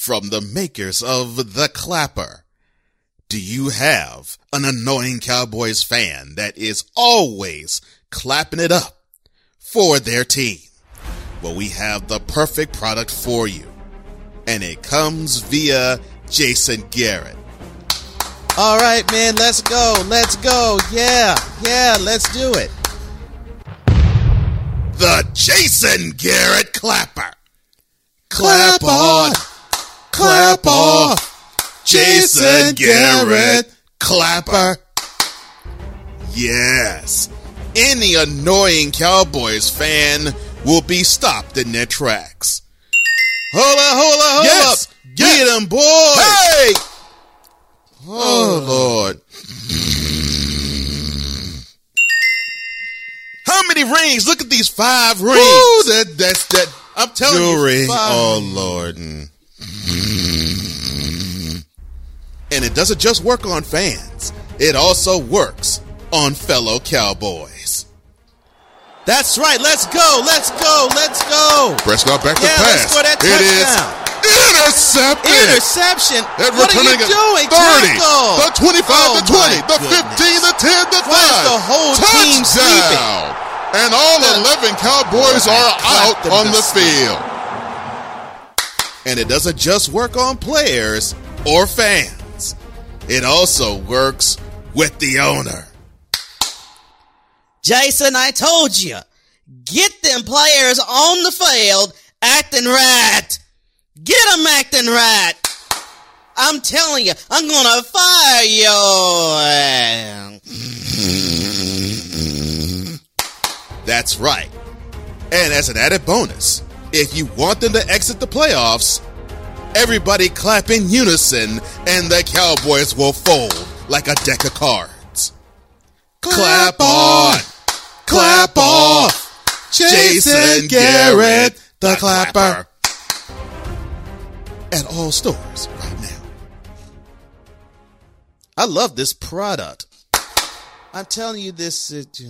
from the makers of The Clapper. Do you have an annoying Cowboys fan that is always clapping it up for their team? Well, we have the perfect product for you, and it comes via Jason Garrett. All right, man, let's go. Yeah, let's do it. The Jason Garrett Clapper. Clap on. Clap off. Jason Garrett Clapper. Yes. Any annoying Cowboys fan will be stopped in their tracks. Hold Yes. up. Get them, boys. Hey! Oh, Lord. How many rings? Look at these 5 rings. Ooh, that's I'm telling jewelry. you. 5. Oh, Lord. And it doesn't just work on fans. It also works on fellow Cowboys. That's right. Let's go. Prescott back to Yeah, pass. let's score that It is touchdown. intercepted. Interception. And What are you returning doing? 30, Tackle. the 25, the 20, the goodness. 15, the 10, the 5. Why is the whole team sleeping? And all 11 Cowboys are out them on to the sleep. field. And it doesn't just work on players or fans. It also works with the owner. Jason, I told you. Get them players on the field acting right. Get them acting right. I'm telling you, I'm gonna fire you. That's right. And as an added bonus, if you want them to exit the playoffs, everybody clap in unison and the Cowboys will fold like a deck of cards. Clap on! Clap off! Jason Garrett, the Clapper. At all stores right now. I love this product. I'm telling you this.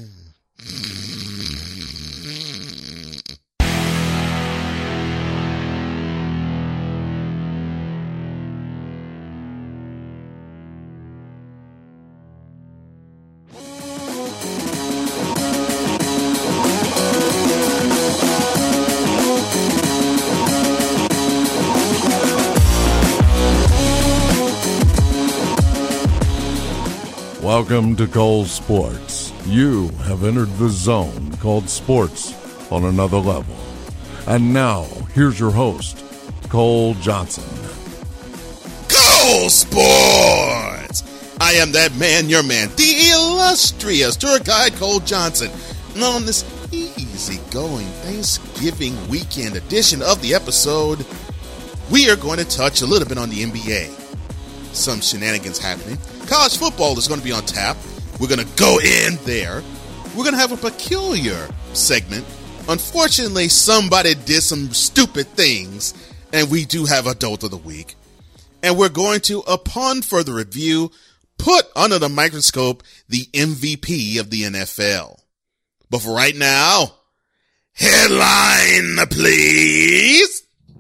Welcome to Cole Sports. You have entered the zone called sports on another level. And now, here's your host, Cole Johnson. Cole Sports! I am that man, your man, the illustrious tour guide Cole Johnson. And on this easy-going Thanksgiving weekend edition of the episode, we are going to touch a little bit on the NBA. Some shenanigans happening. College football is going to be on tap. We're going to go in there. We're going to have a peculiar segment. Unfortunately, somebody did some stupid things, and we do have Adult of the Week. And we're going to, upon further review, put under the microscope the MVP of the NFL. But for right now, headline, please.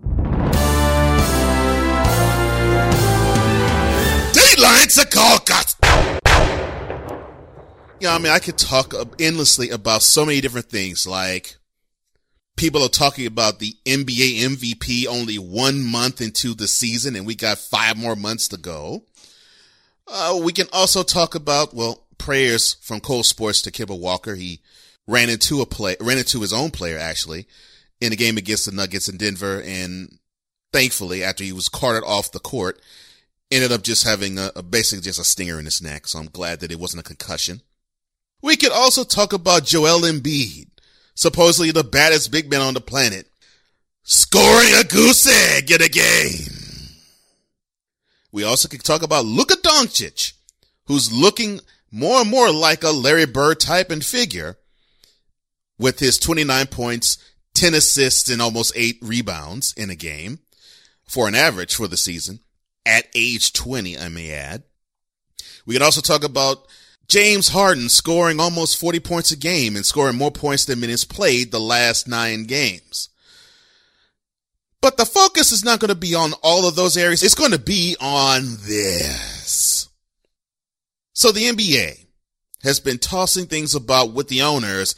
Dateline to caucus. Yeah, I mean, I could talk endlessly about so many different things. Like, people are talking about the NBA MVP only 1 month into the season, and we got 5 more months to go. We can also talk about, prayers from Cole Sports to Kemba Walker. He ran into his own player, actually, in a game against the Nuggets in Denver, and thankfully, after he was carted off the court, ended up just having basically just a stinger in his neck. So I'm glad that it wasn't a concussion. We could also talk about Joel Embiid, supposedly the baddest big man on the planet, scoring a goose egg in a game. We also could talk about Luka Doncic, who's looking more and more like a Larry Bird type and figure with his 29 points, 10 assists, and almost 8 rebounds in a game for an average for the season at age 20, I may add. We could also talk about James Harden scoring almost 40 points a game and scoring more points than minutes played the last 9 games. But the focus is not going to be on all of those areas. It's going to be on this. So the NBA has been tossing things about with the owners,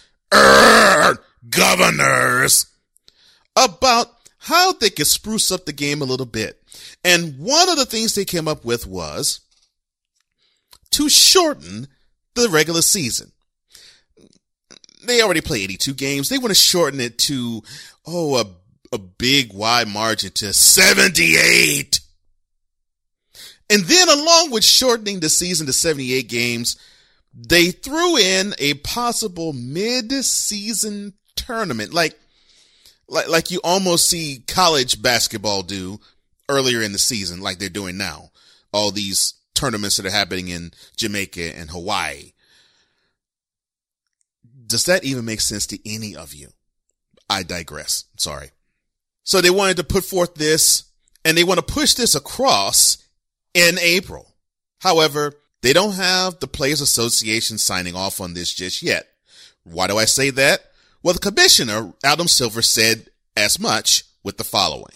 governors, about how they could spruce up the game a little bit. And one of the things they came up with was to shorten the regular season. They already play 82 games. They want to shorten it to, a big wide margin to 78. And then along with shortening the season to 78 games, they threw in a possible mid-season tournament, like you almost see college basketball do earlier in the season, like they're doing now. All these tournaments that are happening in Jamaica and Hawaii. Does that even make sense to any of you? I digress. Sorry. So they wanted to put forth this, and they want to push this across in April. However, they don't have the Players Association signing off on this just yet. Why do I say that? Well, the commissioner, Adam Silver, said as much with the following.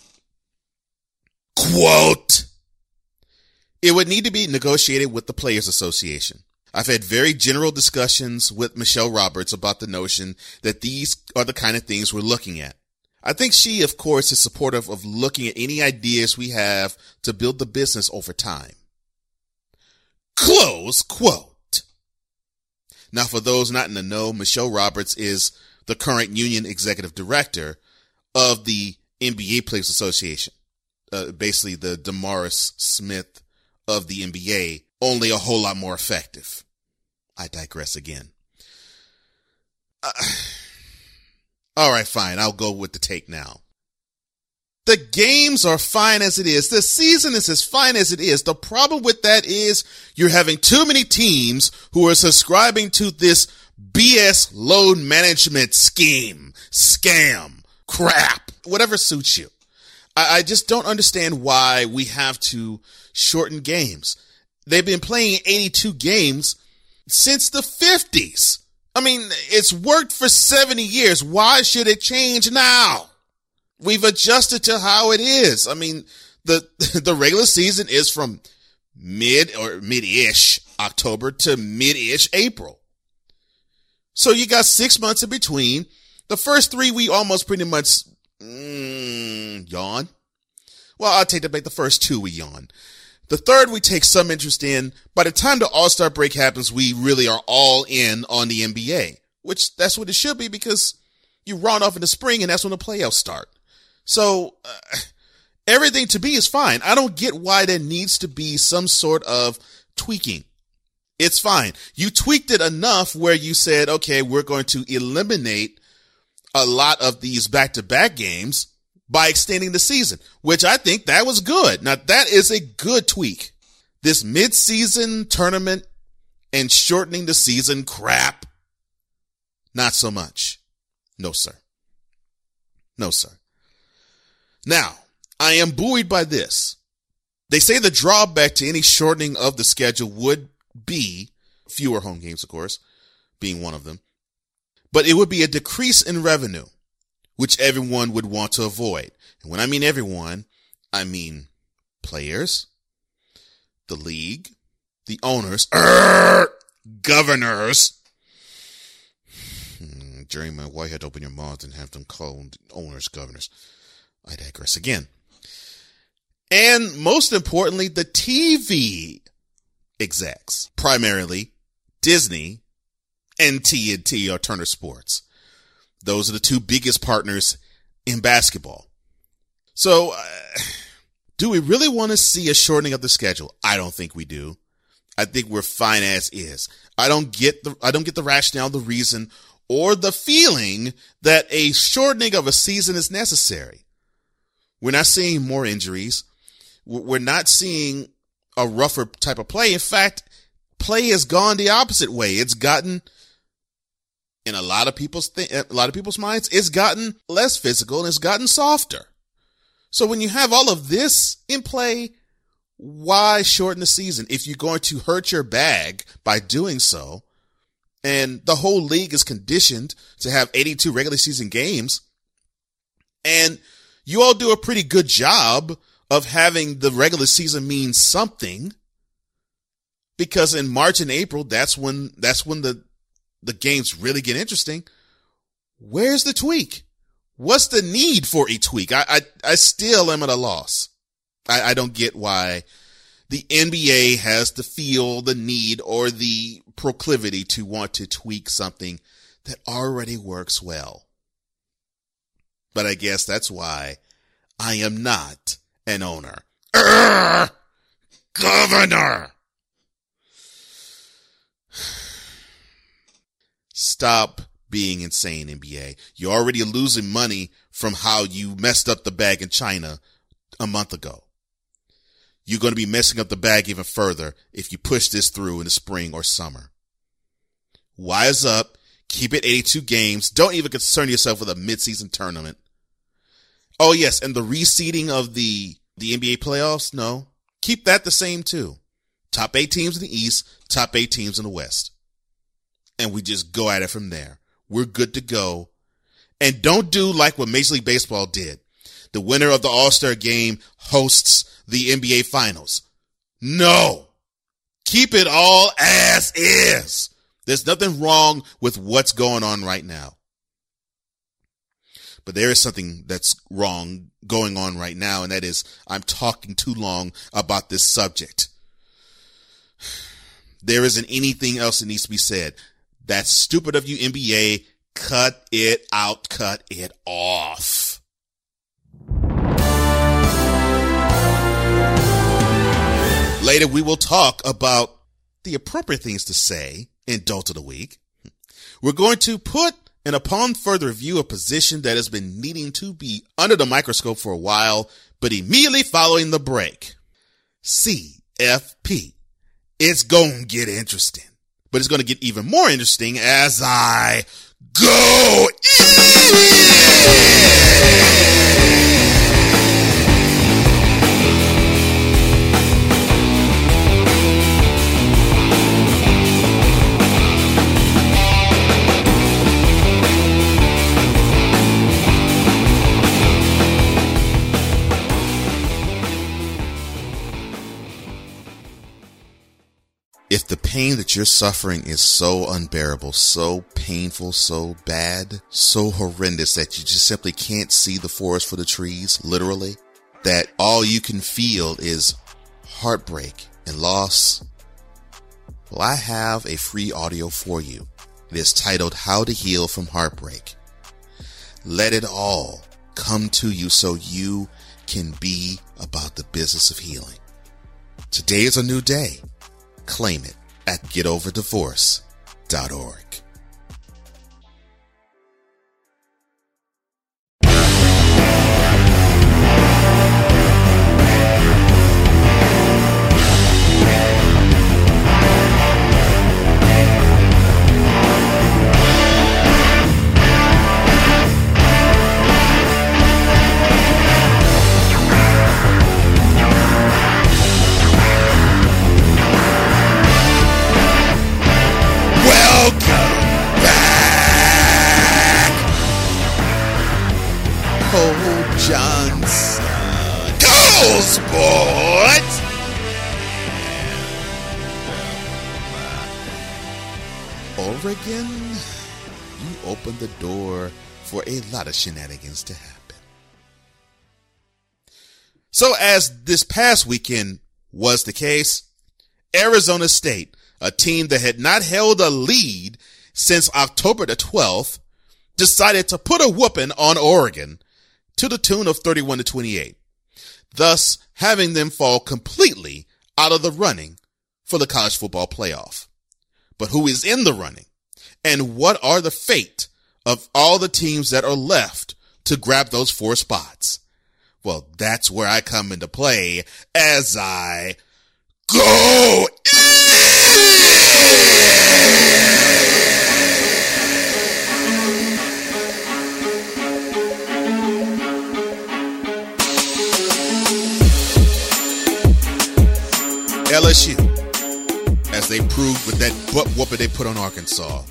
Quote, "It would need to be negotiated with the Players Association. I've had very general discussions with Michelle Roberts about the notion that these are the kind of things we're looking at. I think she, of course, is supportive of looking at any ideas we have to build the business over time." Close quote. Now, for those not in the know, Michelle Roberts is the current union executive director of the NBA Players Association. Basically the DeMaurice Smith of the NBA, only a whole lot more effective. I digress again. All right, fine. I'll go with the take now. The games are fine as it is. The season is as fine as it is. The problem with that is you're having too many teams who are subscribing to this BS load management scheme, scam, crap, whatever suits you. I just don't understand why we have to shorten games. They've been playing 82 games since the 50s. I mean, it's worked for 70 years. Why should it change now? We've adjusted to how it is. I mean, the regular season is from mid-ish October to mid-ish April. So you got 6 months in between. The first 3 we almost pretty much yawn. Well, I'll take that back. The first 2 we yawn. The third we take some interest in. By the time the All-Star break happens, we really are all in on the NBA, which that's what it should be because you run off in the spring and that's when the playoffs start. So everything to be is fine. I don't get why there needs to be some sort of tweaking. It's fine. You tweaked it enough where you said, okay, we're going to eliminate a lot of these back-to-back games by extending the season, which I think that was good. Now, that is a good tweak. This mid-season tournament and shortening the season crap, not so much. No, sir. No, sir. Now, I am buoyed by this. They say the drawback to any shortening of the schedule would be fewer home games, of course, being one of them. But it would be a decrease in revenue, which everyone would want to avoid. And when I mean everyone, I mean players, the league, the owners, governors. Jerryman, why you had to open your mouth and have them called owners, governors? I digress again. And most importantly, the TV execs, primarily Disney and TNT or Turner Sports. Those are the 2 biggest partners in basketball. So, do we really want to see a shortening of the schedule? I don't think we do. I think we're fine as is. I don't get the rationale, the reason, or the feeling that a shortening of a season is necessary. We're not seeing more injuries. We're not seeing a rougher type of play. In fact, play has gone the opposite way. It's gotten, in a lot of people's minds, it's gotten less physical and it's gotten softer. So when you have all of this in play, why shorten the season if you're going to hurt your bag by doing so? And the whole league is conditioned to have 82 regular season games. And You all do a pretty good job of having the regular season mean something, because in March and April, that's when the games really get interesting. Where's the tweak? What's the need for a tweak? I still am at a loss. I don't get why the NBA has the feel, the need, or the proclivity to want to tweak something that already works well. But I guess that's why I am not an owner. Governor! Stop being insane, NBA. You're already losing money from how you messed up the bag in China a month ago. You're going to be messing up the bag even further if you push this through in the spring or summer. Wise up. Keep it 82 games. Don't even concern yourself with a midseason tournament. Oh, yes, and the reseeding of the NBA playoffs, no. Keep that the same, too. Top 8 teams in the East, top 8 teams in the West. And we just go at it from there. We're good to go. And don't do like what Major League Baseball did. The winner of the All-Star game hosts the NBA Finals. No. Keep it all as is. There's nothing wrong with what's going on right now. But there is something that's wrong going on right now, and that is I'm talking too long about this subject. There isn't anything else that needs to be said. That's stupid of you, NBA. Cut it out. Cut it off. Later, we will talk about the appropriate things to say in Dolt of the Week. We're going to put and upon further review a position that has been needing to be under the microscope for a while, but immediately following the break. CFP. It's going to get interesting, but it's going to get even more interesting as I go If the pain that you're suffering is so unbearable, so painful, so bad, so horrendous that you just simply can't see the forest for the trees, literally, that all you can feel is heartbreak and loss, well, I have a free audio for you. It is titled How to Heal from Heartbreak. Let it all come to you so you can be about the business of healing. Today is a new day. Claim it at getoverddivorce.org. Johnson. Go Sports! Oregon, you opened the door for a lot of shenanigans to happen. So as this past weekend was the case, Arizona State, a team that had not held a lead since October the 12th, decided to put a whooping on Oregon to the tune of 31-28, thus having them fall completely out of the running for the college football playoff. But who is in the running? And what are the fate of all the teams that are left to grab those 4 spots? Well, that's where I come into play as I go LSU, as they proved with that butt whooping they put on Arkansas.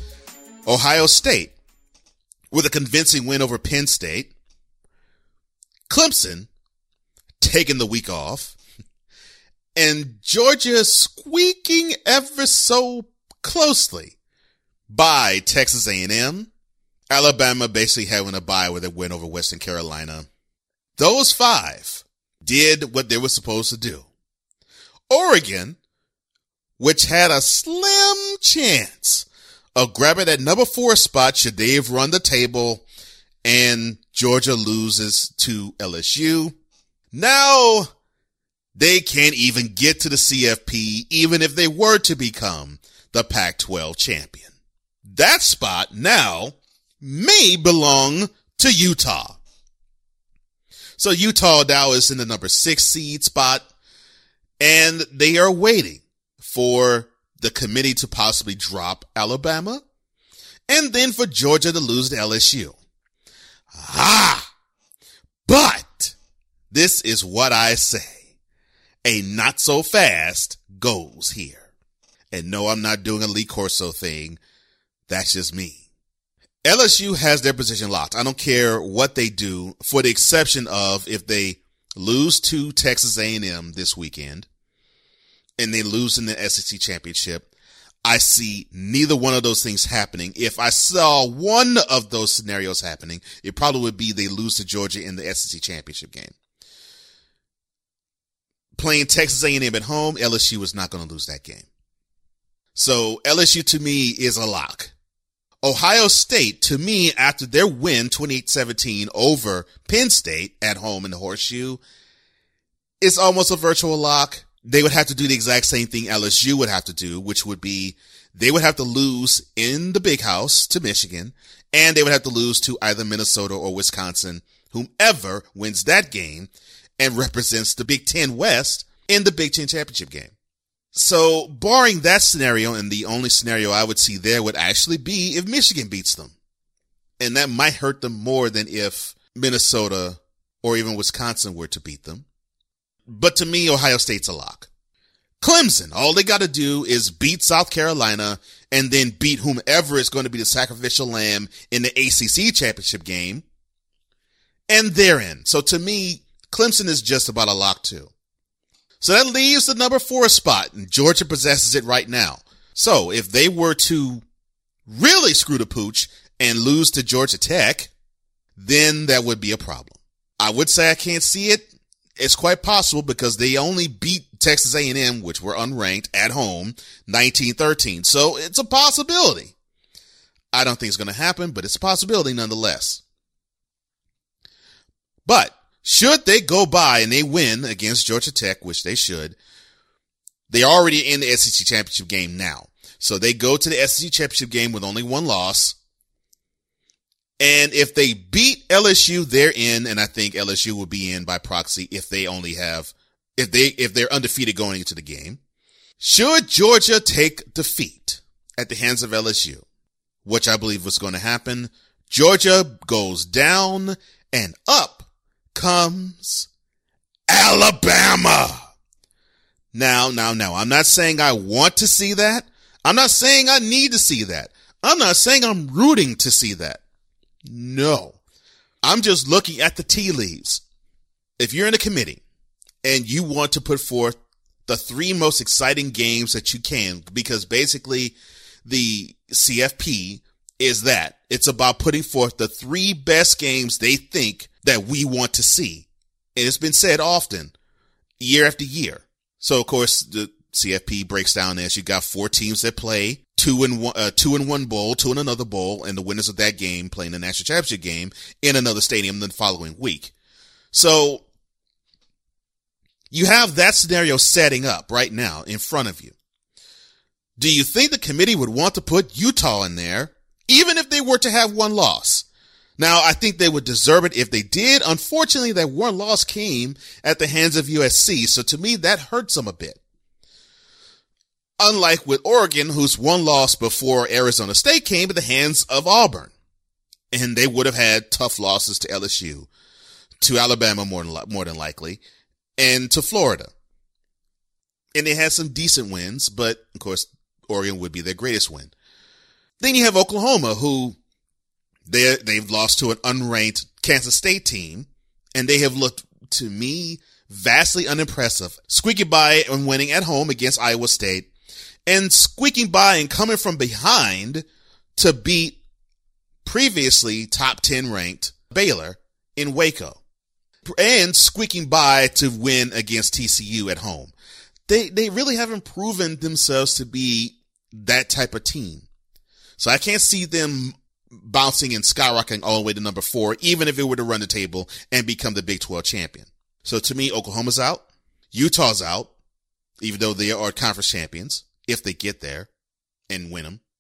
Ohio State, with a convincing win over Penn State. Clemson taking the week off, and Georgia squeaking ever so closely by Texas A&M, Alabama basically having a bye with a win over Western Carolina. Those 5 did what they were supposed to do. Oregon, which had a slim chance of grabbing that number 4 spot should they have run the table and Georgia loses to LSU. Now they can't even get to the CFP even if they were to become the Pac-12 champion. That spot now may belong to Utah. So Utah now is in the number 6 seed spot, and they are waiting for the committee to possibly drop Alabama and then for Georgia to lose to LSU. But this is what I say. A not so fast goes here. And no, I'm not doing a Lee Corso thing. That's just me. LSU has their position locked. I don't care what they do, for the exception of if they lose to Texas A&M this weekend and they lose in the SEC championship. I see neither one of those things happening. If I saw one of those scenarios happening, it probably would be they lose to Georgia in the SEC championship game. Playing Texas A&M at home, LSU is not going to lose that game. So LSU to me is a lock. Ohio State, to me, after their win 28-17 over Penn State at home in the Horseshoe, is almost a virtual lock. They would have to do the exact same thing LSU would have to do, which would be they would have to lose in the Big House to Michigan, and they would have to lose to either Minnesota or Wisconsin, whomever wins that game and represents the Big Ten West in the Big Ten championship game. So barring that scenario, and the only scenario I would see there would actually be if Michigan beats them. And that might hurt them more than if Minnesota or even Wisconsin were to beat them. But to me, Ohio State's a lock. Clemson, all they got to do is beat South Carolina and then beat whomever is going to be the sacrificial lamb in the ACC championship game. And they're in. So to me, Clemson is just about a lock too. So that leaves the number 4 spot, and Georgia possesses it right now. So if they were to really screw the pooch and lose to Georgia Tech, then that would be a problem. I would say I can't see it. It's quite possible because they only beat Texas A&M, which were unranked, at home, 19-13. So it's a possibility. I don't think it's going to happen, but it's a possibility nonetheless. But should they go by and they win against Georgia Tech, which they should, they're already in the SEC championship game now. So they go to the SEC championship game with only 1 loss. And if they beat LSU, they're in, and I think LSU will be in by proxy if they're undefeated going into the game. Should Georgia take defeat at the hands of LSU, which I believe was going to happen, Georgia goes down and up comes Alabama. Now, I'm not saying I want to see that. I'm not saying I need to see that. I'm not saying I'm rooting to see that. No. I'm just looking at the tea leaves. If you're in a committee and you want to put forth the 3 most exciting games that you can, because basically the CFP is that. It's about putting forth the 3 best games they think that we want to see. And it's been said often, year after year. So, of course, the CFP breaks down as you got 4 teams that play, 2 in one bowl, 2 in another bowl, and the winners of that game playing the national championship game in another stadium the following week. So you have that scenario setting up right now in front of you. Do you think the committee would want to put Utah in there, even if they were to have 1 loss? Now, I think they would deserve it if they did. Unfortunately, that 1 loss came at the hands of USC, so to me, that hurts them a bit. Unlike with Oregon, whose 1 loss before Arizona State came at the hands of Auburn. And they would have had tough losses to LSU, to Alabama more than likely, and to Florida. And they had some decent wins, but, of course, Oregon would be their greatest win. Then you have Oklahoma, who they've lost to an unranked Kansas State team and they have looked, to me, vastly unimpressive, squeaking by and winning at home against Iowa State, and squeaking by and coming from behind to beat previously top 10 ranked Baylor in Waco, and squeaking by to win against TCU at home. They really haven't proven themselves to be that type of team. So I can't see them bouncing and skyrocketing all the way to number 4, even if it were to run the table and become the Big 12 champion. So to me, Oklahoma's out. Utah's out, even though they are conference champions, if they get there and win them.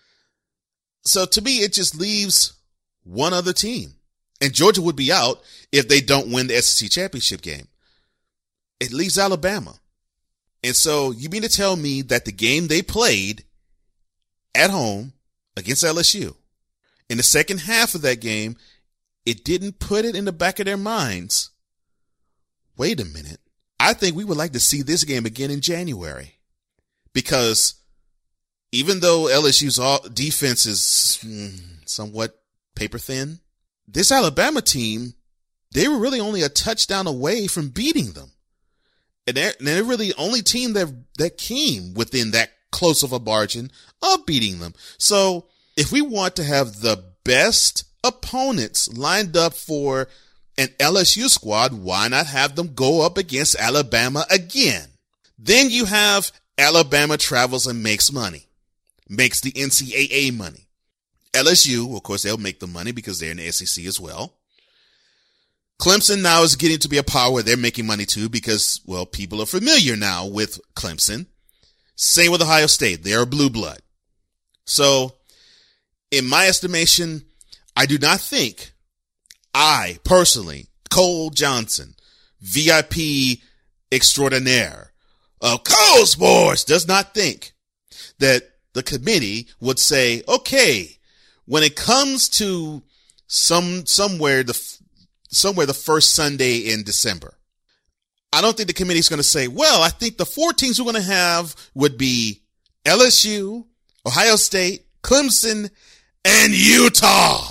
So to me, it just leaves one other team. And Georgia would be out if they don't win the SEC championship game. It leaves Alabama. And so you mean to tell me that the game they played at home against LSU, in the second half of that game, it didn't put it in the back of their minds, wait a minute, I think we would like to see this game again in January. Because even though LSU's defense is somewhat paper thin, this Alabama team, they were really only a touchdown away from beating them. And they're really the only team that came within that close of a margin of beating them. So if we want to have the best opponents lined up for an LSU squad, why not have them go up against Alabama again? Then you have Alabama travels and makes money, makes the NCAA money. LSU, of course, they'll make the money because they're in the SEC as well. Clemson now is getting to be a power where they're making money too because, well, people are familiar now with Clemson. Same with Ohio State. They're a blue blood. So, in my estimation, I do not think I, personally, Cole Johnson, VIP extraordinaire of Cole Sports, does not think that the committee would say, okay, when it comes to somewhere the first Sunday in December, I don't think the committee is going to say, well, I think the 4 teams we're going to have would be LSU, Ohio State, Clemson, and Utah.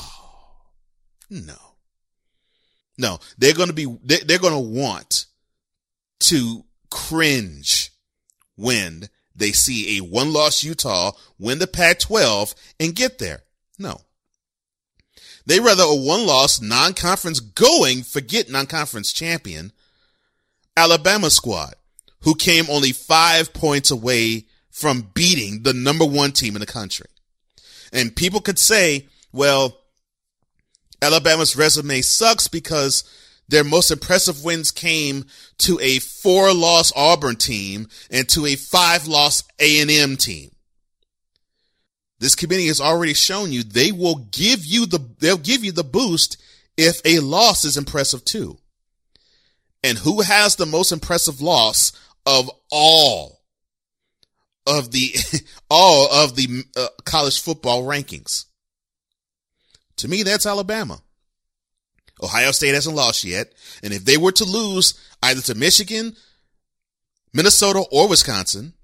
No, they're going to want to cringe when they see a 1-loss Utah win the Pac-12 and get there. No. They rather a 1-loss non-conference forget non-conference champion, Alabama squad, who came only 5 points away from beating the number 1 team in the country. And people could say, well, Alabama's resume sucks because their most impressive wins came to a 4-loss Auburn team and to a 5-loss A&M team. This committee has already shown you they'll give you the boost if a loss is impressive too. And who has the most impressive loss of all of the college football rankings? To me, that's Alabama. Ohio State hasn't lost yet. And if they were to lose either to Michigan, Minnesota, or Wisconsin,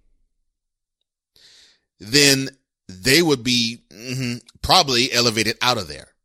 then they would be probably elevated out of there.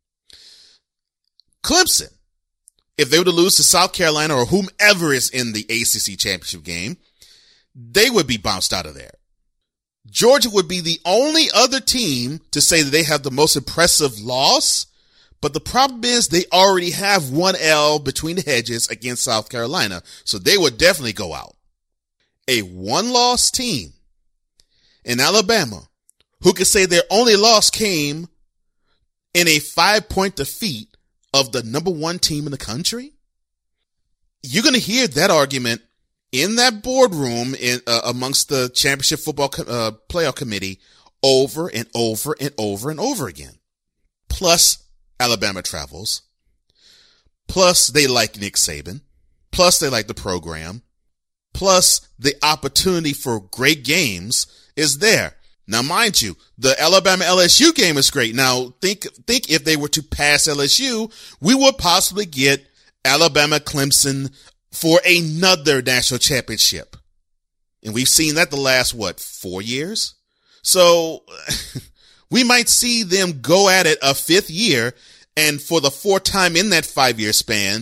Clemson, if they were to lose to South Carolina or whomever is in the ACC championship game, they would be bounced out of there. Georgia would be the only other team to say that they have the most impressive loss, but the problem is they already have 1 L between the hedges against South Carolina, so they would definitely go out. A 1-loss team in Alabama who could say their only loss came in a 5-point defeat of the number 1 team in the country? You're going to hear that argument in that boardroom amongst the championship football playoff committee over and over and over and over again. Plus, Alabama travels. Plus, they like Nick Saban. Plus, they like the program. Plus, the opportunity for great games is there. Now, mind you, the Alabama LSU game is great. Now, think if they were to pass LSU, we would possibly get Alabama Clemson for another national championship. And we've seen that the last, 4 years? So we might see them go at it a 5th year, and for the 4th time in that 5-year span,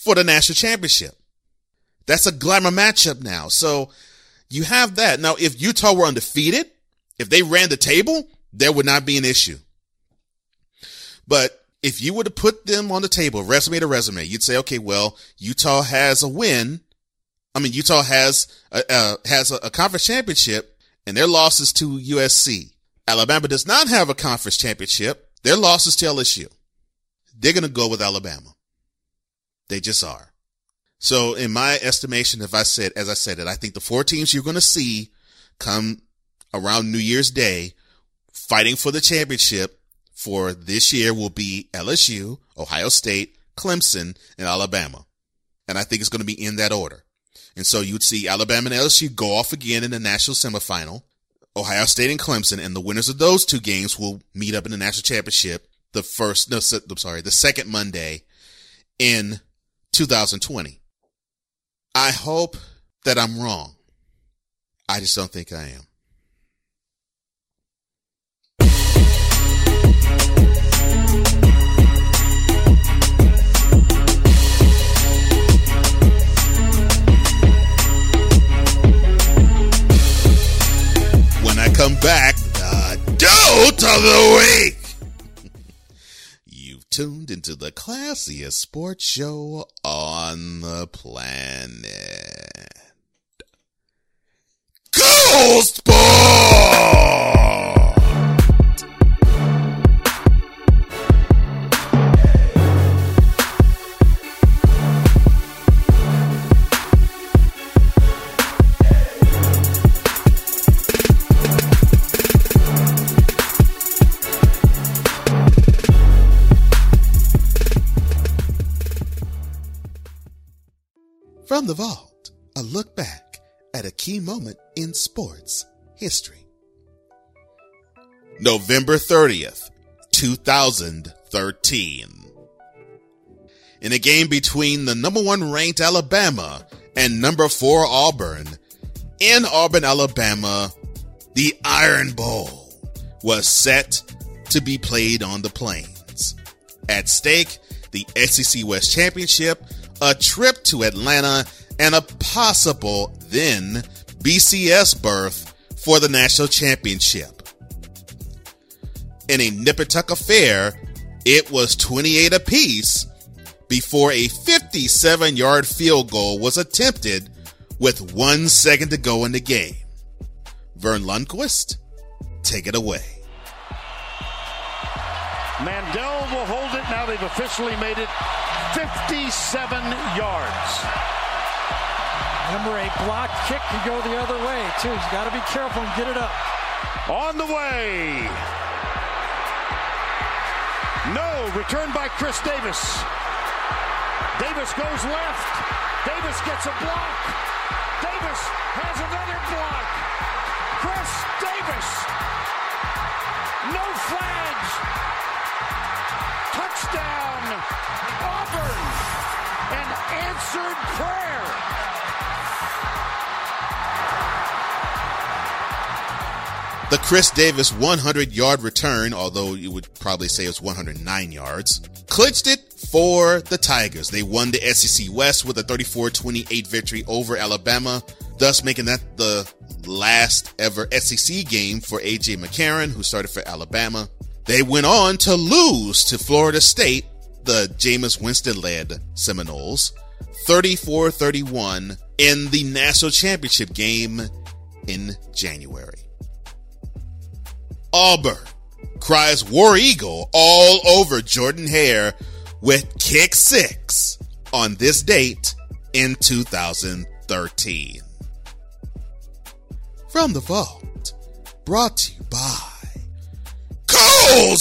for the national championship. That's a glamour matchup now. So you have that. Now, if Utah were undefeated, if they ran the table, there would not be an issue. But if you were to put them on the table, resume to resume, you'd say, okay, well, Utah has a win. I mean, Utah has a conference championship, and their losses to USC. Alabama does not have a conference championship. Their losses to LSU. They're going to go with Alabama. They just are. So in my estimation, as I said it, I think the 4 teams you're going to see come around New Year's Day fighting for the championship for this year will be LSU, Ohio State, Clemson, and Alabama. And I think it's going to be in that order. And so you'd see Alabama and LSU go off again in the national semifinal, Ohio State and Clemson, and the winners of those 2 games will meet up in the national championship the second Monday in 2020. I hope that I'm wrong. I just don't think I am. When I come back, the Dote of the Week. You've tuned into the classiest sports show on the planet. Go Sport! From the Vault, a look back at a key moment in sports history. November 30th, 2013. In a game between the number 1 ranked Alabama and number 4 Auburn, in Auburn, Alabama, the Iron Bowl was set to be played on the Plains. At stake, the SEC West Championship, a trip to Atlanta, and a possible then BCS berth for the national championship. In a nip-and-tuck affair, it was 28 apiece before a 57-yard field goal was attempted with 1 second to go in the game. Vern Lundquist, take it away. Mandel will hold it. Now they've officially made it 57 yards. Remember, a block kick can go the other way, too. He's got to be careful and get it up. On the way. No, returned by Chris Davis. Davis goes left. Davis gets a block. Davis has another block. Chris Davis. No flags. Touchdown. Auburn. An answered prayer. The Chris Davis 100-yard return, although you would probably say it was 109 yards, clinched it for the Tigers. They won the SEC West with a 34-28 victory over Alabama, thus making that the last ever SEC game for A.J. McCarron, who started for Alabama. They went on to lose to Florida State, the Jameis Winston-led Seminoles, 34-31 in the national championship game in January. Auburn cries War Eagle all over Jordan Hare with kick 6 on this date in 2013. From the Vault, brought to you by Go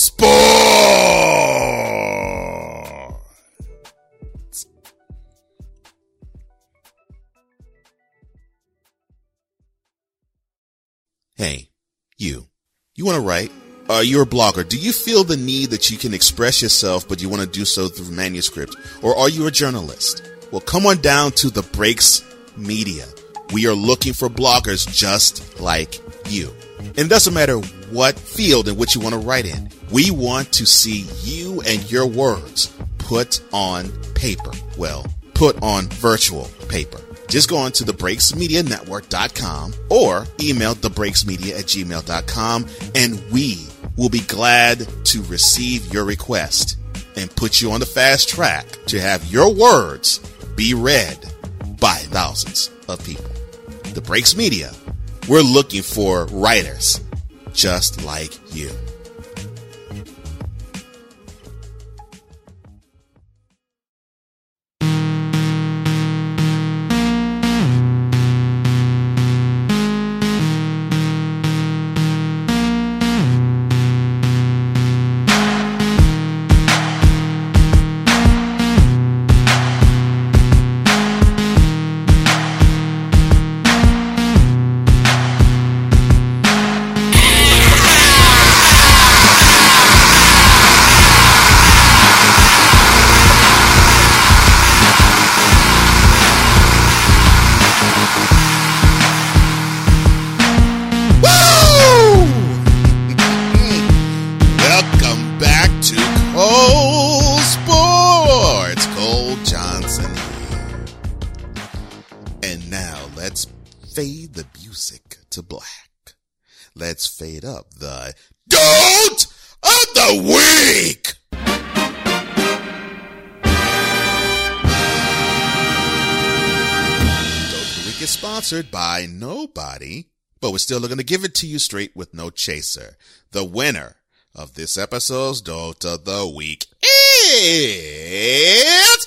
Sports! Hey, you want to write? You're a blogger. Do you feel the need that you can express yourself, but you want to do so through manuscript? Or are you a journalist? Well, come on down to The Breaks Media. We are looking for bloggers just like you. And it doesn't matter what field in which you want to write in. We want to see you and your words put on paper. Well, put on virtual paper. Just go on to thebreaksmedianetwork.com or email thebreaksmedia@gmail.com, and we will be glad to receive your request and put you on the fast track to have your words be read by thousands of people. The Breaks Media, we're looking for writers just like you. Let's fade up the Dote of the Week. Dote of the Week is sponsored by nobody, but we're still going to give it to you straight with no chaser. The winner of this episode's Dote of the Week is...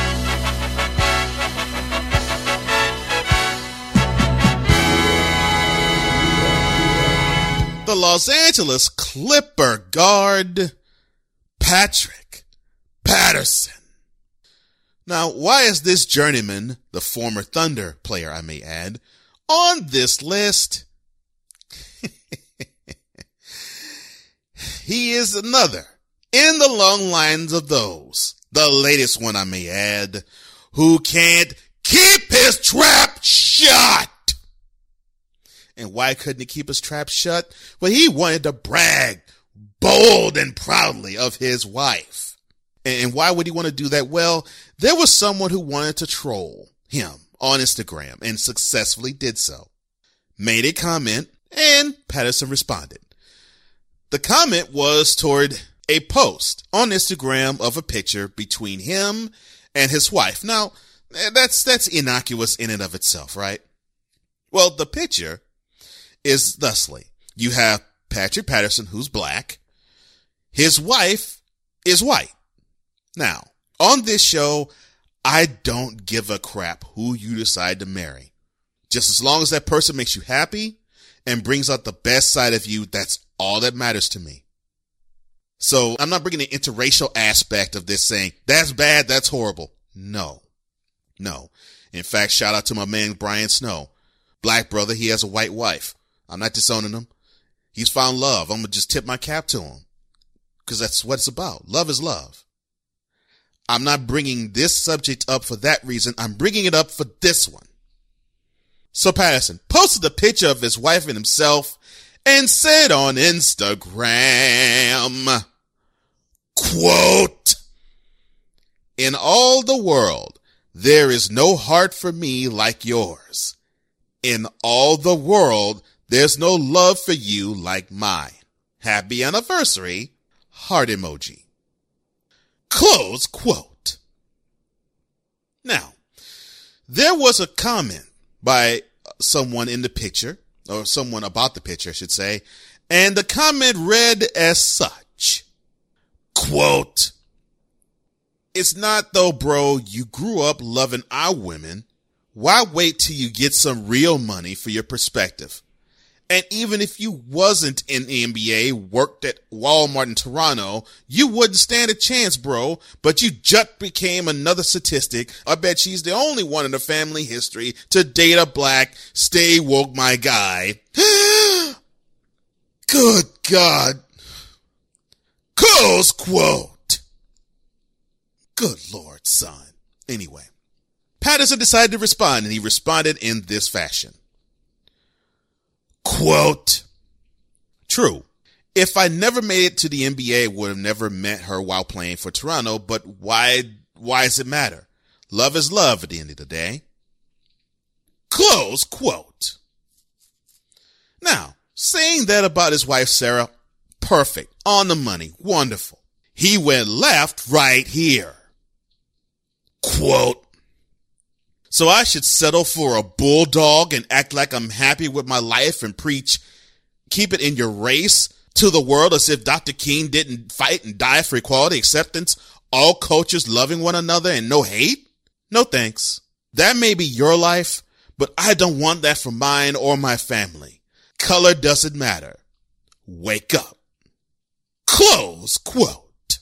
the Los Angeles Clipper guard, Patrick Patterson. Now, why is this journeyman, the former Thunder player I may add, on this list? He is another in the long lines of those, the latest one I may add, who can't keep his trap shut. And why couldn't he keep his trap shut? Well, he wanted to brag bold and proudly of his wife. And why would he want to do that? Well, there was someone who wanted to troll him on Instagram and successfully did so. Made a comment and Patterson responded. The comment was toward a post on Instagram of a picture between him and his wife. Now, that's innocuous in and of itself, right? Well, the picture is thusly. You have Patrick Patterson, who's black. His wife is white. Now, on this show, I don't give a crap who you decide to marry. Just as long as that person makes you happy and brings out the best side of you, that's all that matters to me. So I'm not bringing the interracial aspect of this saying, that's bad, that's horrible. No. In fact, shout out to my man, Brian Snow. Black brother, he has a white wife. I'm not disowning him. He's found love. I'm going to just tip my cap to him. Because that's what it's about. Love is love. I'm not bringing this subject up for that reason. I'm bringing it up for this one. So Patterson posted a picture of his wife and himself and said on Instagram, quote, "In all the world, there is no heart for me like yours. In all the world, there's no love for you like mine. Happy anniversary, heart emoji." Close quote. Now, there was a comment by someone in the picture, or someone about the picture, I should say, and the comment read as such, quote, "It's not though, bro. You grew up loving our women. Why wait till you get some real money for your perspective? And even if you wasn't in the NBA, worked at Walmart in Toronto, you wouldn't stand a chance, bro. But you just became another statistic. I bet she's the only one in the family history to date a black, stay woke my guy." Good God. Close quote. Good Lord, son. Anyway, Patterson decided to respond, and he responded in this fashion. Quote, "True. If I never made it to the NBA, I would have never met her while playing for Toronto, but why does it matter? Love is love at the end of the day. Close quote. Now, saying that about his wife, Sarah, perfect, on the money, wonderful. He went left right here. Quote. So I should settle for a bulldog and act like I'm happy with my life and preach, keep it in your race to the world as if Dr. King didn't fight and die for equality, acceptance, all cultures loving one another and no hate? No thanks. That may be your life, but I don't want that for mine or my family. Color doesn't matter. Wake up. Close quote.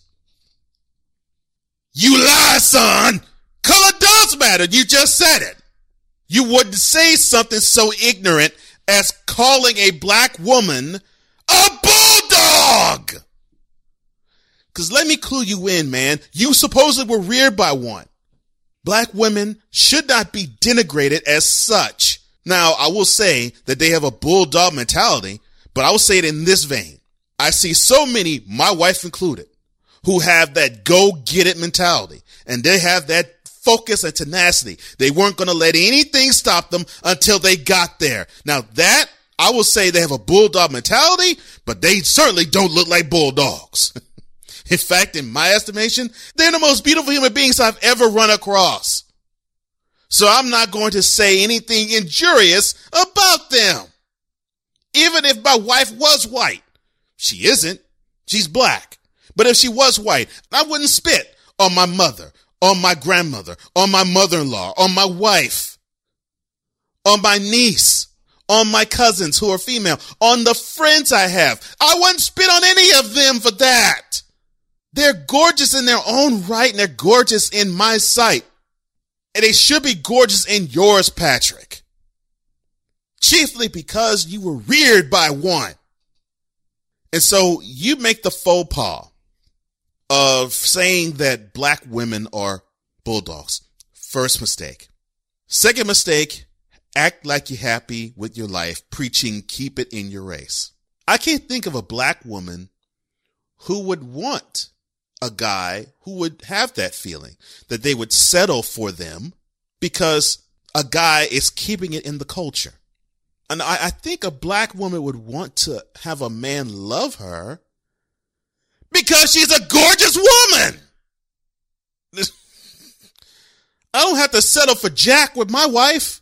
You lie, son. Color does matter. You just said it. You wouldn't say something so ignorant as calling a black woman a bulldog. Because let me clue you in, man. You supposedly were reared by one. Black women should not be denigrated as such. Now, I will say that they have a bulldog mentality, but I will say it in this vein. I see so many, my wife included, who have that go-get-it mentality, and they have that focus and tenacity. They weren't going to let anything stop them until they got there. Now that, I will say they have a bulldog mentality, but they certainly don't look like bulldogs. In fact, in my estimation, they're the most beautiful human beings I've ever run across. So I'm not going to say anything injurious about them. Even if my wife was white. She isn't. She's black. But if she was white, I wouldn't spit on my mother, on my grandmother, on my mother-in-law, on my wife, on my niece, on my cousins who are female, on the friends I have. I wouldn't spit on any of them for that. They're gorgeous in their own right, and they're gorgeous in my sight. And they should be gorgeous in yours, Patrick. Chiefly because you were reared by one. And so you make the faux pas of saying that black women are bulldogs. First mistake. Second mistake, act like you're happy with your life, preaching keep it in your race. I can't think of a black woman who would want a guy who would have that feeling, that they would settle for them because a guy is keeping it in the culture. And I think a black woman would want to have a man love her because she's a gorgeous woman. I don't have to settle for Jack with my wife.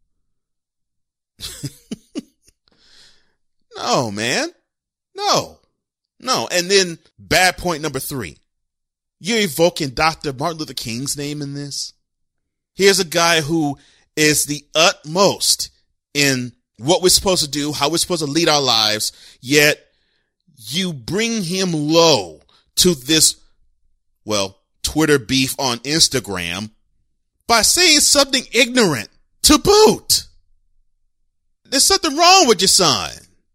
No, man. No. And then bad point number 3. You're evoking Dr. Martin Luther King's name in this. Here's a guy who is the utmost in what we're supposed to do, how we're supposed to lead our lives, yet you bring him low to this, Twitter beef on Instagram by saying something ignorant to boot. There's something wrong with your son.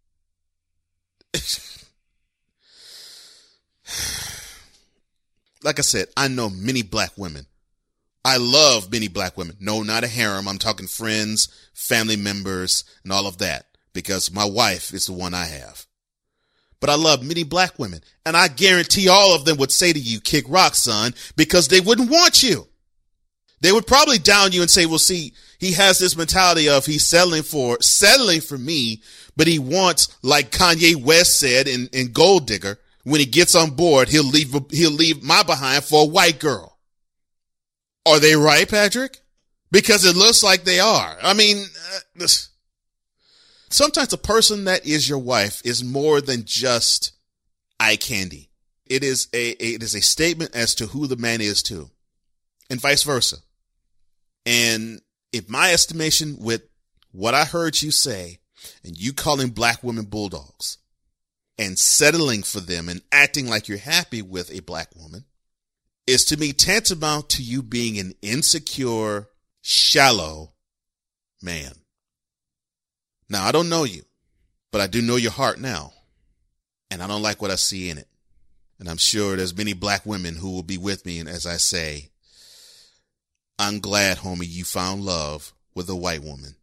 Like I said, I know many black women. I love many black women. No, not a harem. I'm talking friends, family members, and all of that, because my wife is the one I have. But I love many black women, and I guarantee all of them would say to you, kick rock, son, because they wouldn't want you. They would probably down you and say, well, see, he has this mentality of he's settling for me, but he wants, like Kanye West said in Gold Digger, when he gets on board, he'll leave my behind for a white girl. Are they right, Patrick? Because it looks like they are. I mean, sometimes a person that is your wife is more than just eye candy. It is a statement as to who the man is too, and vice versa. And in my estimation, with what I heard you say, and you calling black women bulldogs, and settling for them and acting like you're happy with a black woman, is to me tantamount to you being an insecure, shallow man. Now, I don't know you, but I do know your heart now, and I don't like what I see in it. And I'm sure there's many black women who will be with me, and as I say, I'm glad, homie, you found love with a white woman.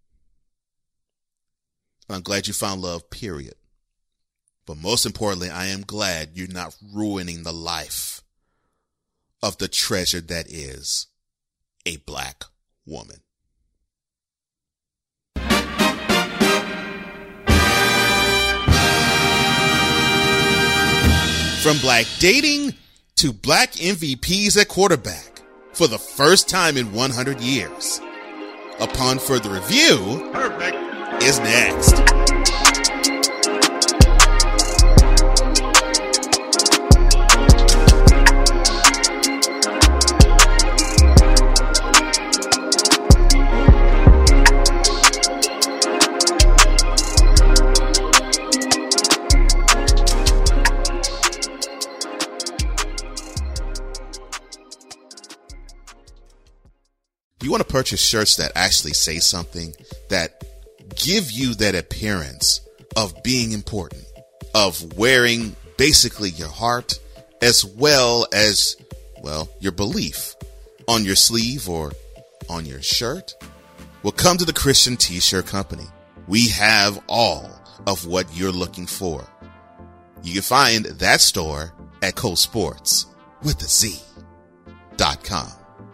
I'm glad you found love, period. But most importantly, I am glad you're not ruining the life of the treasure that is a black woman. From black dating to black MVPs at quarterback for the first time in 100 years. Upon further review, Perfect is next. You want to purchase shirts that actually say something, that give you that appearance of being important, of wearing basically your heart as well as, well, your belief on your sleeve or on your shirt? Well, come to the Christian T-Shirt Company. We have all of what you're looking for. You can find that store at ColeSports with the Z.com.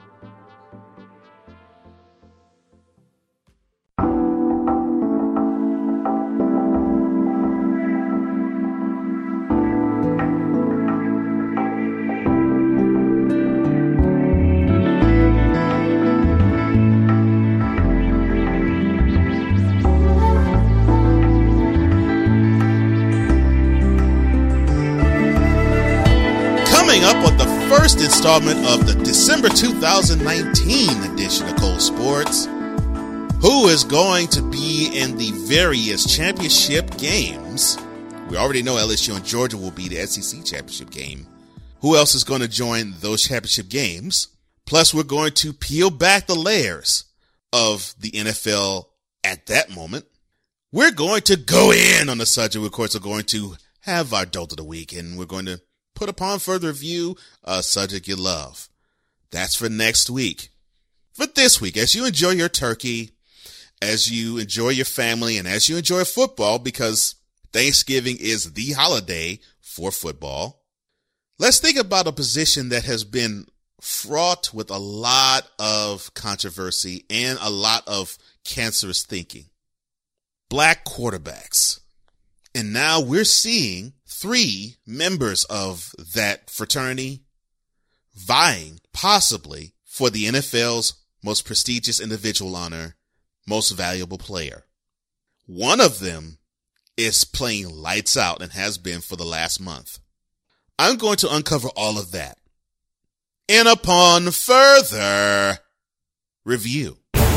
First installment of the December 2019 edition of Cole Sports. Who is going to be in the various championship games? We already know LSU and Georgia will be the SEC championship game. Who else is going to join those championship games? Plus, we're going to peel back the layers of the NFL at that moment. We're going to go in on the subject. We, of course, are going to have our Dolt of the Week, and we're going to put upon further review a subject you love. That's for next week. For this week, as you enjoy your turkey, as you enjoy your family, and as you enjoy football, because Thanksgiving is the holiday for football, let's think about a position that has been fraught with a lot of controversy and a lot of cancerous thinking. Black quarterbacks. And now we're seeing 3 members of that fraternity vying possibly for the NFL's most prestigious individual honor, most valuable player. One of them is playing lights out and has been for the last month. I'm going to uncover all of that. And upon further review.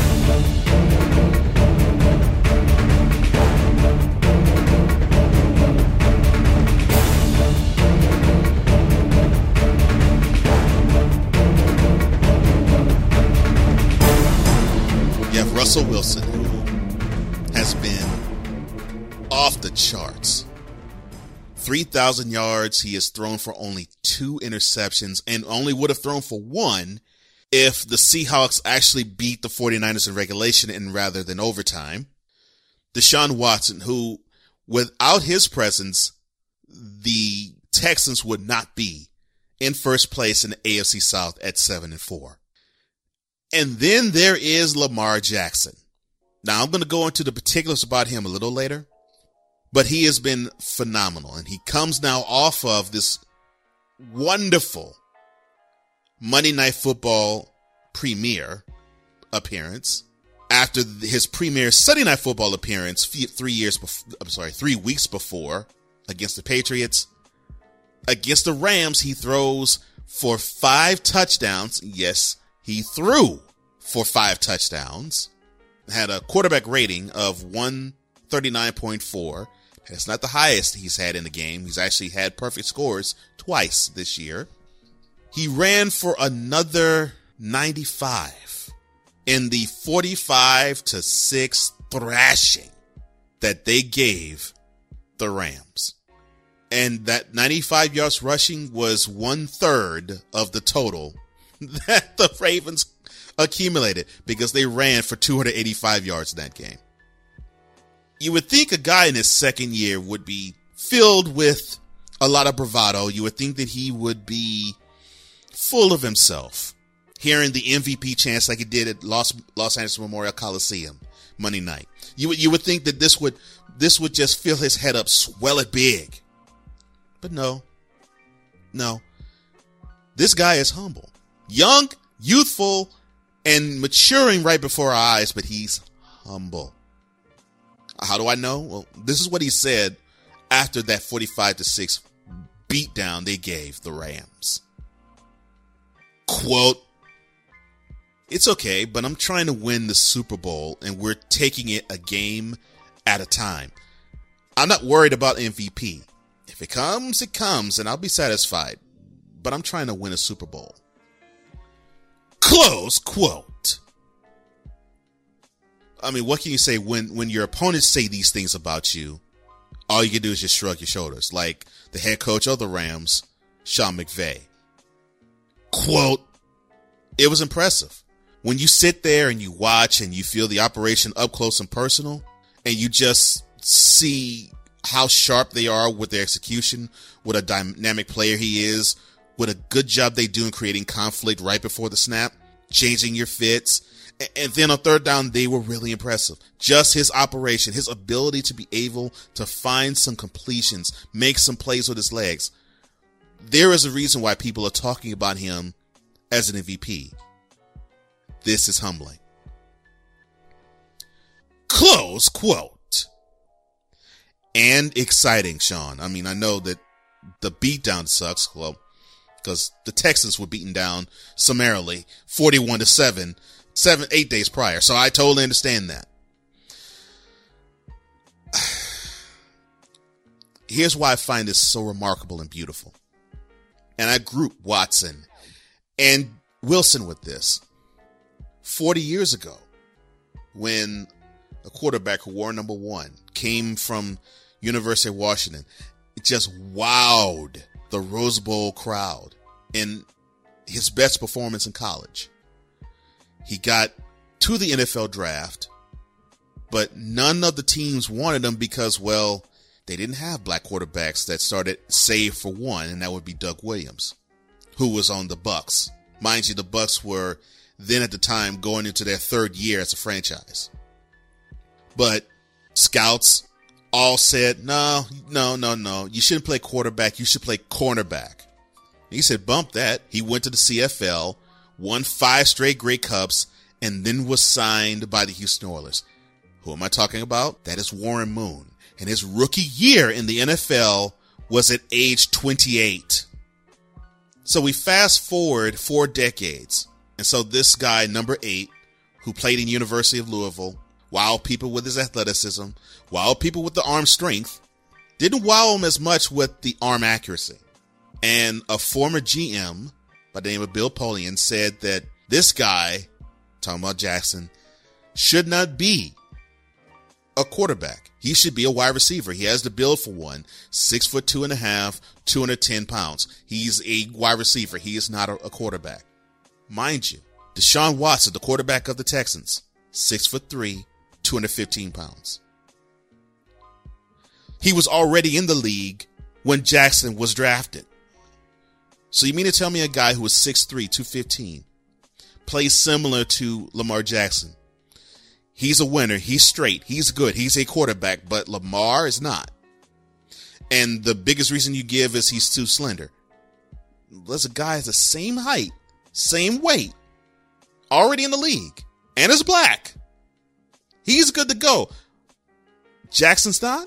Russell Wilson, who has been off the charts. 3,000 yards. He has thrown for only 2 interceptions and only would have thrown for 1 if the Seahawks actually beat the 49ers in regulation and rather than overtime. Deshaun Watson, who without his presence, the Texans would not be in first place in the AFC South at 7-4. And then there is Lamar Jackson. Now, I'm going to go into the particulars about him a little later, but he has been phenomenal. And he comes now off of this wonderful Monday Night Football premiere appearance after his premiere Sunday Night Football appearance 3 weeks before against the Patriots. Against the Rams, he throws for 5 touchdowns. Yes, he threw for 5 touchdowns, had a quarterback rating of 139.4. That's not the highest he's had in the game. He's actually had perfect scores twice this year. He ran for another 95 in the 45-6 thrashing that they gave the Rams. And that 95 yards rushing was 1/3 of the total that the Ravens accumulated because they ran for 285 yards in that game. You would think a guy in his second year would be filled with a lot of bravado. You would think that he would be full of himself. hearing the MVP chants like it did at Los Angeles Memorial Coliseum Monday night. You would think that this would just fill his head up, swell it big. But no. This guy is humble, young, youthful, and maturing right before our eyes, but he's humble. How do I know? Well, this is what he said after that 45-6 beatdown they gave the Rams. Quote, "It's okay, but I'm trying to win the Super Bowl, and we're taking it a game at a time. I'm not worried about MVP. If it comes, it comes, and I'll be satisfied. But I'm trying to win a Super Bowl." Close quote. I mean, what can you say when your opponents say these things about you? All you can do is just shrug your shoulders, like the head coach of the Rams, Sean McVay. Quote, "It was impressive. When you sit there and you watch and you feel the operation up close and personal, and you just see how sharp they are with their execution, what a dynamic player he is, what a good job they do in creating conflict right before the snap, changing your fits. And then on third down, they were really impressive. Just his operation, his ability to be able to find some completions, make some plays with his legs. There is a reason why people are talking about him as an MVP. This is humbling." Close quote. And exciting, Sean. I mean, I know that the beatdown sucks, well, because the Texans were beaten down summarily, 41-7, 8 days prior. So I totally understand that. Here's why I find this so remarkable and beautiful. And I group Watson and Wilson with this. 40 years ago, when a quarterback who wore number 1 came from University of Washington, it just wowed the Rose Bowl crowd in his best performance in college. He got to the NFL draft, but none of the teams wanted him because, well, they didn't have black quarterbacks that started save for one, and that would be Doug Williams, who was on the Bucs. Mind you, the Bucs were then at the time going into their third year as a franchise. But scouts all said, no, you shouldn't play quarterback, you should play cornerback. He said, bump that. He went to the CFL, won 5 straight Grey Cups, and then was signed by the Houston Oilers. Who am I talking about? That is Warren Moon. And his rookie year in the NFL was at age 28. So we fast forward 4 decades. And so this guy, number 8, who played in University of Louisville, wowed people with his athleticism, wowed people with the arm strength, didn't wow him as much with the arm accuracy. And a former GM by the name of Bill Polian said that this guy, talking about Jackson, should not be a quarterback. He should be a wide receiver. He has the build for one, 6'2.5", 210 pounds. He's a wide receiver. He is not a quarterback. Mind you, Deshaun Watson, the quarterback of the Texans, 6'3", 215 pounds. He was already in the league when Jackson was drafted. So you mean to tell me a guy who was 6'3", 215, plays similar to Lamar Jackson? He's a winner. He's straight. He's good. He's a quarterback, but Lamar is not. And the biggest reason you give is he's too slender. There's a guy that's the same height, same weight, already in the league, and is black. He's good to go. Jackson's not?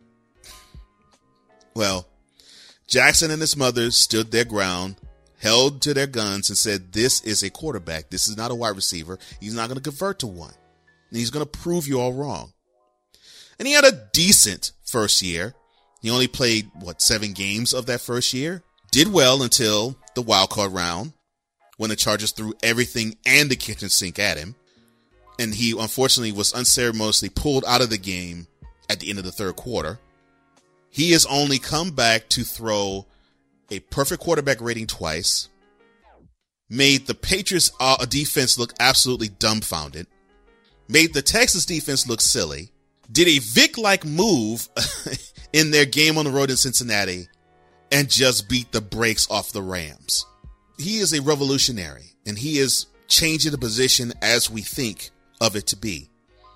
Well, Jackson and his mother stood their ground, held to their guns, and said, this is a quarterback. This is not a wide receiver. He's not going to convert to one. And he's going to prove you all wrong. And he had a decent first year. He only played, 7 games of that first year? Did well until the wild card round, when the Chargers threw everything and the kitchen sink at him. And he, unfortunately, was unceremoniously pulled out of the game at the end of the third quarter. He has only come back to throw a perfect quarterback rating twice, made the Patriots defense look absolutely dumbfounded, made the Texas defense look silly, did a Vic-like move in their game on the road in Cincinnati, and just beat the brakes off the Rams. He is a revolutionary, And he is changing the position as we think of it to be.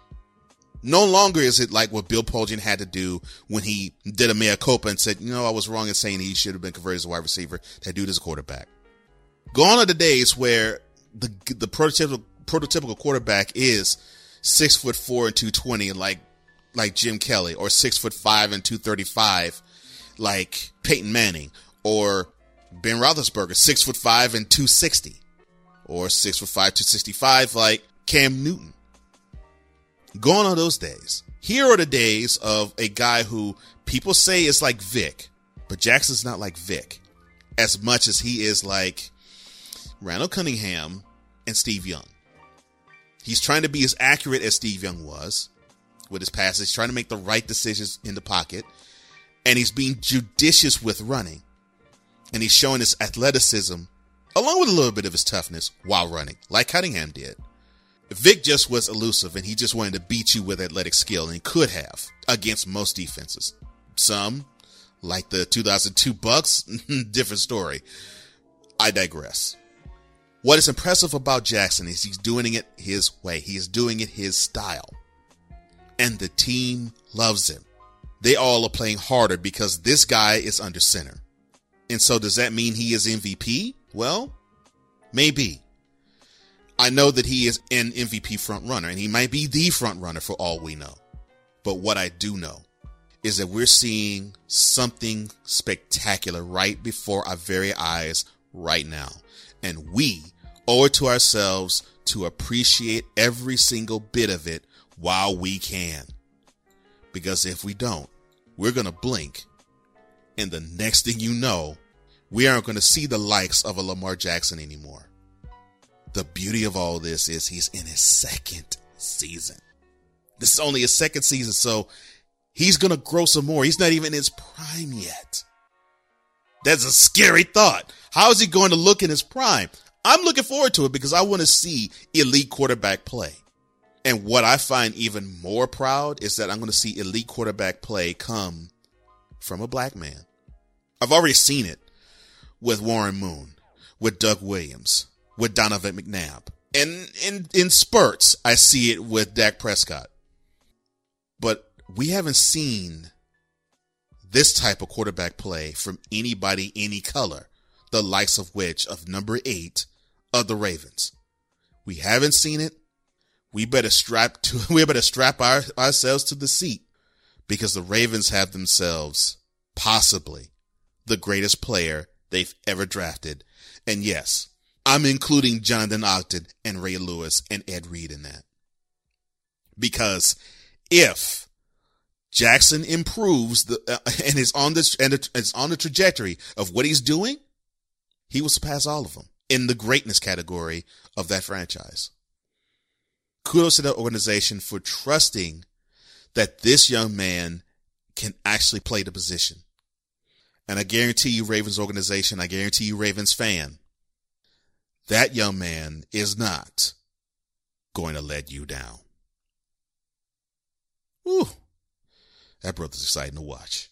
No longer is it like what Bill Polian had to do when he did a mea culpa and said, I was wrong in saying he should have been converted as a wide receiver. That dude is a quarterback. Gone are the days where the prototypical quarterback is 6'4" and 220, like Jim Kelly, or 6'5" and 235, like Peyton Manning, or Ben Roethlisberger, 6'5" and 260, or 6'5", 265, like Cam Newton. Gone are those days. Here are the days of a guy who people say is like Vic, but Jackson's not like Vic as much as he is like Randall Cunningham and Steve Young. He's trying to be as accurate as Steve Young was with his passes, trying to make the right decisions in the pocket, and he's being judicious with running, and he's showing his athleticism along with a little bit of his toughness while running, like Cunningham did. Vic just was elusive, and he just wanted to beat you with athletic skill, and he could have against most defenses. Some, like the 2002 Bucks, different story. I digress. What is impressive about Jackson is he's doing it his way. He is doing it his style. And the team loves him. They all are playing harder because this guy is under center. And so does that mean he is MVP? Well, maybe. I know that he is an MVP front runner, and he might be the front runner for all we know. But what I do know is that we're seeing something spectacular right before our very eyes right now. And we owe it to ourselves to appreciate every single bit of it while we can. Because if we don't, we're going to blink. And the next thing you know, we aren't going to see the likes of a Lamar Jackson anymore. The beauty of all this is he's in his second season. This is only his second season, so he's going to grow some more. He's not even in his prime yet. That's a scary thought. How is he going to look in his prime? I'm looking forward to it because I want to see elite quarterback play. And what I find even more proud is that I'm going to see elite quarterback play come from a black man. I've already seen it with Warren Moon, with Doug Williams, with Donovan McNabb. And in spurts, I see it with Dak Prescott. But we haven't seen this type of quarterback play from anybody, any color, the likes of which of number 8 of the Ravens. We haven't seen it. We better strap ourselves to the seat because the Ravens have themselves possibly the greatest player they've ever drafted. And yes, I'm including Jonathan Ogden and Ray Lewis and Ed Reed in that. Because if Jackson improves and is on the trajectory of what he's doing, he will surpass all of them in the greatness category of that franchise. Kudos to the organization for trusting that this young man can actually play the position. And I guarantee you, Ravens organization, I guarantee you, Ravens fan, that young man is not going to let you down. Whew. That brother's exciting to watch.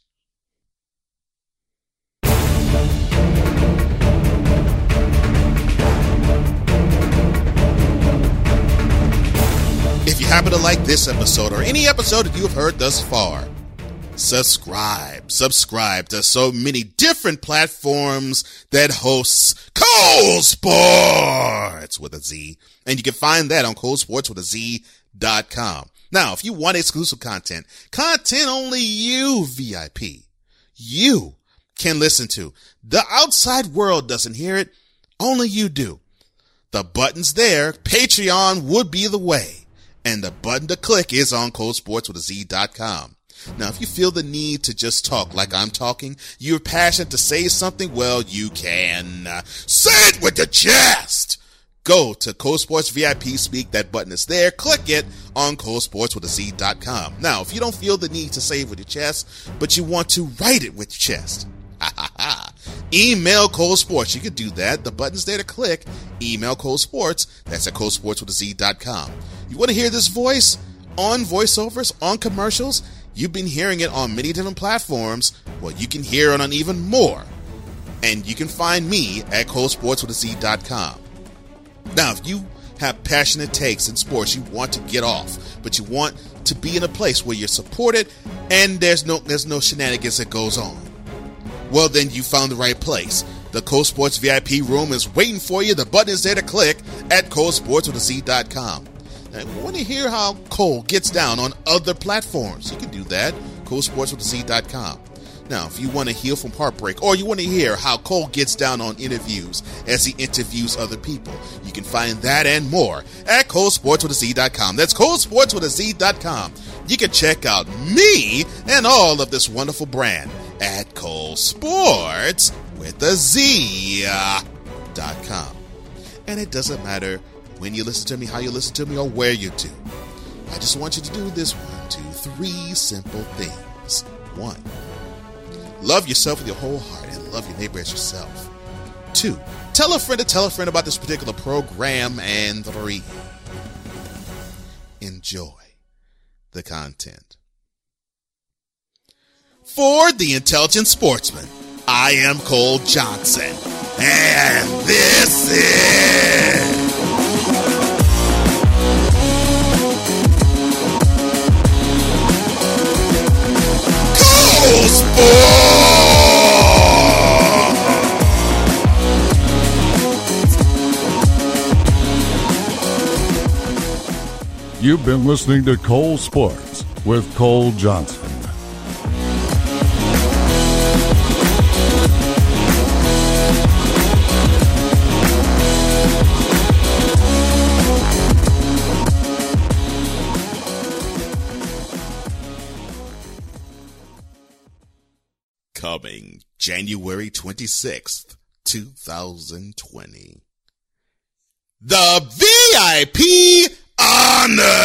If you happen to like this episode or any episode that you have heard thus far, subscribe to so many different platforms that hosts Cole Sports with a Z. And you can find that on ColeSportsWithAZ.com. Now, if you want exclusive content only you, VIP, you can listen to. The outside world doesn't hear it. Only you do. The button's there. Patreon would be the way. And the button to click is on ColeSportsWithAZ.com. Now, if you feel the need to just talk like I'm talking, you're passionate to say something, well, you can say it with your chest. Go to Cole Sports VIP Speak. That button is there. Click it on ColeSportsWithAZ.com. Now, if you don't feel the need to say it with your chest, but you want to write it with your chest, email Cole Sports. You can do that. The button's there to click. Email Cole Sports. That's at ColeSportsWithAZ.com. You want to hear this voice on voiceovers, on commercials? You've been hearing it on many different platforms. Well, you can hear it on even more. And you can find me at ColeSportsWithAZ.com. Now, if you have passionate takes in sports you want to get off, but you want to be in a place where you're supported and there's no shenanigans that goes on, well, then you found the right place. The Cole Sports VIP room is waiting for you. The button is there to click at ColeSportsWithAZ.com. Now, if you want to hear how Cole gets down on other platforms, you can do that. ColeSportsWithAZ.com. Now, if you want to heal from heartbreak, or you want to hear how Cole gets down on interviews as he interviews other people, you can find that and more at ColeSportsWithAZ.com. That's ColeSportsWithAZ.com. You can check out me and all of this wonderful brand at ColeSportsWithAZ.com. And it doesn't matter when you listen to me, how you listen to me, or where you do. I just want you to do this 1, 2, 3 simple things. 1, love yourself with your whole heart and love your neighbor as yourself. 2, tell a friend to tell a friend about this particular program. And 3, enjoy the content. For the Intelligent Sportsman, I am Cole Johnson, and this is Cole Sports! You've been listening to Cole Sports with Cole Johnson. Coming January 26th, 2020. The VIP Honor